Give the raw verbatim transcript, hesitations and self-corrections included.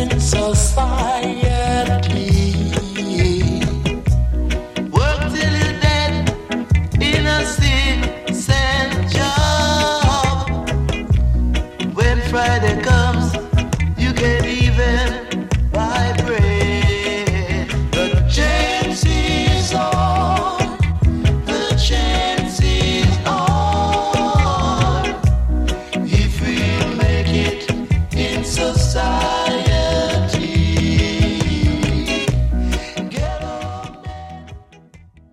in society. Work till you're dead in a decent job. When Friday comes, you can't even